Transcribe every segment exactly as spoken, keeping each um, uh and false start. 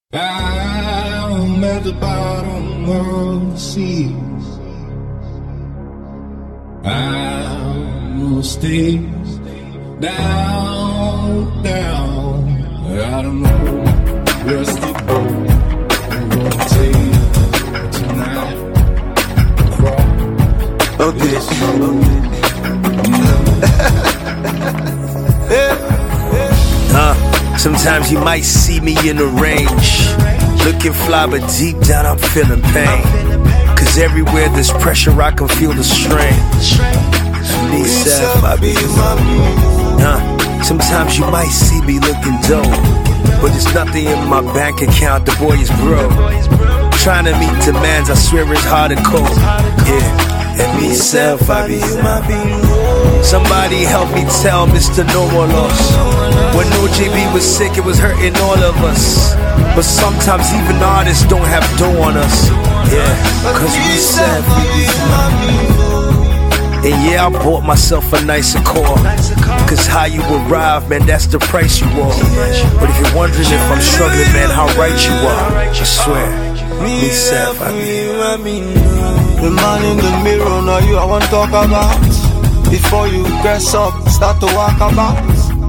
I'm at the bottom of the sea. I will stay down, down. I don't know where's the boat I'm gonna take tonight. Okay. uh, sometimes you might see me in the range, looking fly, but deep down I'm feeling pain. Cause everywhere there's pressure, I can feel the strain. Me self, I be uh, sometimes you might see me looking dope, but there's nothing in my bank account, the boy is broke. Trying to meet demands, I swear it's hard to cope. Yeah, and me self, I be human being. Somebody help me tell Mister No More Loss. When O J B was sick, it was hurting all of us. But sometimes even artists don't have dough on us. Yeah, cause we self, we be human being. And yeah, I bought myself a nicer car. Cause how you arrive, man, that's the price you are. But if you're wondering if I'm struggling, man, how right you are, I swear, me self, I be. The man in the mirror, now you I want to talk about. Before you dress up, start to walk about.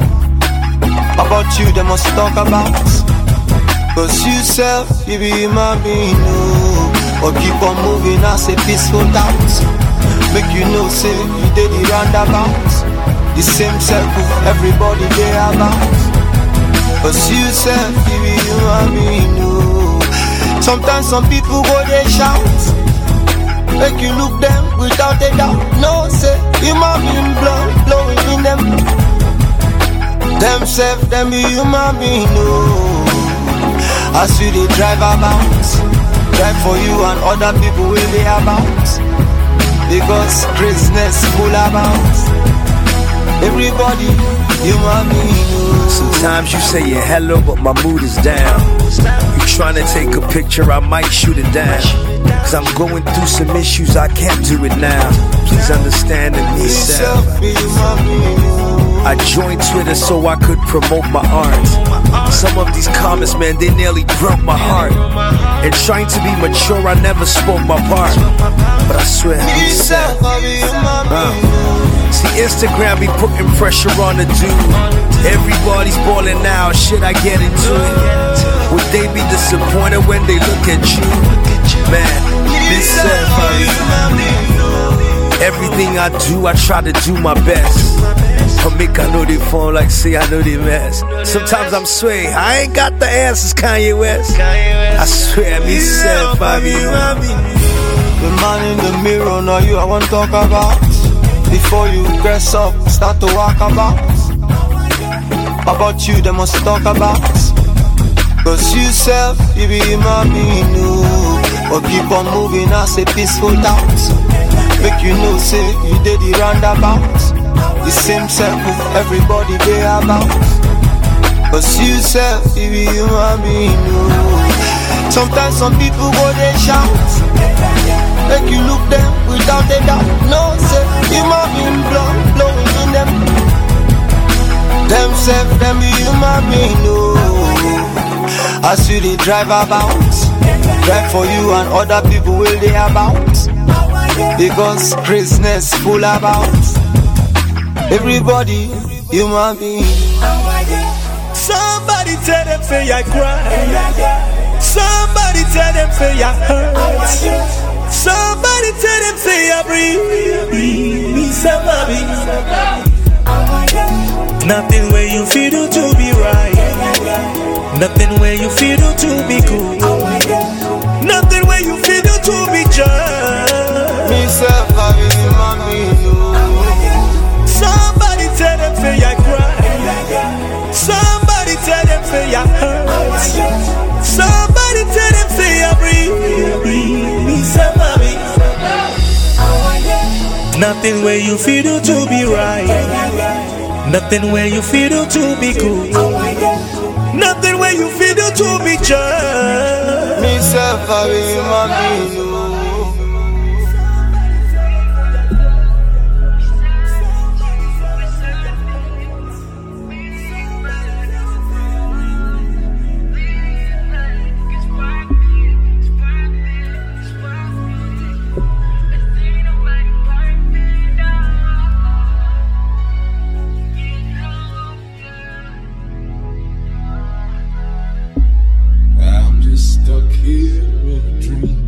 About you, they must talk about. Cause you self, you be human being, no. Or keep on moving as a peaceful doubt. Make you know, say, you did the roundabout. The same circle, everybody they about. Cause you self, you be human being, no. Sometimes some people go, they shout. Make you look them without a doubt. No, say, human being blood blowing in them. Them self, them be human being, no. As you they drive about, drive for you and other people will they about. Because craziness full about. Everybody, human being. Sometimes you say you're hello, but my mood is down. You trying to take a picture, I might shoot it down. Cause I'm going through some issues, I can't do it now. Please understand that me self. I joined Twitter so I could promote my art. Some of these comments, man, they nearly broke my heart. And trying to be mature, I never spoke my part. But I swear, me self. Uh, see, Instagram be putting pressure on the dude. Everybody's balling now, shit, I get into it. Would they be disappointed when they look at you? Man, me self, everything I do, I try to do my best. I make I know they phone like say I know they mess. Sometimes I'm sway, I ain't got the answers, Kanye West. I swear, me self, I be. The man in the mirror, now you I want to talk about. Before you dress up, start to walk about. About you, they must talk about. Cause you self, you be human being, no. Or keep on moving as a peaceful doubt. Make you know, say, you did the roundabout. The same circle, everybody they about. Cause you self, you be human being, no. Sometimes some people go, they shout. Make you look them without a doubt. No, say, human being blood blowing in them. Them self, them be human being, no. As you they drive about, drive for you and other people will they about. Because craziness full about. Everybody, human being. Somebody tell them say I cry. Somebody tell them say I hurt. Somebody tell them say I breathe. Somebody. Nothing where you feel to be right. Nothing where you feel to be cool. Nothing where you feel to be just. Myself, I be human being. Somebody tell them say I cry. Somebody tell them say I hurt. Somebody tell them say I breathe. Somebody. Nothing where you feel to be right. Nothing where you feel to be cool. Nothing where you feel to be just. Myself, I be human being. stuck here in a dream.